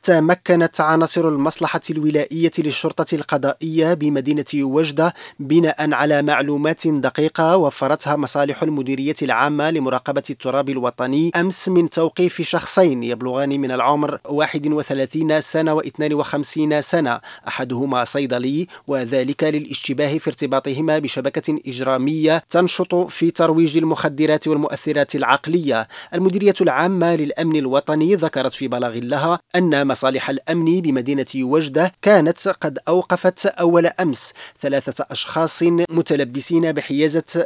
تمكنت عناصر المصلحة الولائية للشرطة القضائية بمدينة وجدة بناء على معلومات دقيقة وفرتها مصالح المديرية العامة لمراقبة التراب الوطني أمس من توقيف شخصين يبلغان من العمر 31 سنة و52 سنة، أحدهما صيدلي، وذلك للاشتباه في ارتباطهما بشبكة إجرامية تنشط في ترويج المخدرات والمؤثرات العقلية. المديرية العامة للأمن الوطني ذكرت في بلاغ لها أن مصالح الأمن بمدينة وجدة كانت قد أوقفت أول أمس 3 أشخاص متلبسين بحيازة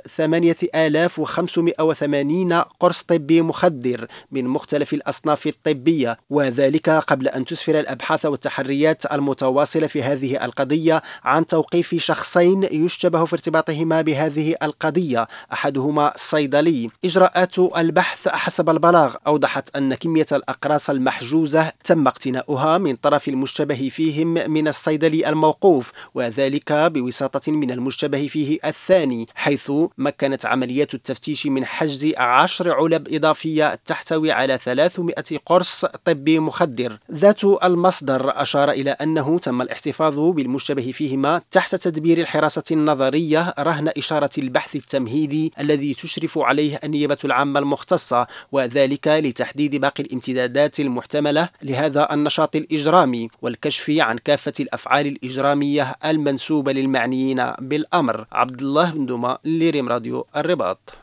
8580 قرص طبي مخدر من مختلف الأصناف الطبية، وذلك قبل أن تسفر الأبحاث والتحريات المتواصلة في هذه القضية عن توقيف شخصين يشتبه في ارتباطهما بهذه القضية، أحدهما صيدلي. إجراءات البحث حسب البلاغ أوضحت أن كمية الأقراص المحجوزة تم اقتناؤها من طرف المشتبه فيهم من الصيدلي الموقوف، وذلك بوساطة من المشتبه فيه الثاني، حيث مكنت عمليات التفتيش من حجز 10 علب إضافية تحتوي على 300 قرص طبي مخدر. ذات المصدر أشار إلى أنه تم الاحتفاظ بالمشتبه فيهما تحت تدبير الحراسة النظرية رهن إشارة البحث التمهيدي الذي تشرف عليه النيابة العامة المختصة، وذلك لتحديد باقي الامتدادات المحتملة لهذا النشاط الإجرامي والكشف عن كافة الأفعال الإجرامية المنسوبة للمعنيين بالأمر. عبد الله بن دوما لريم راديو الرباط.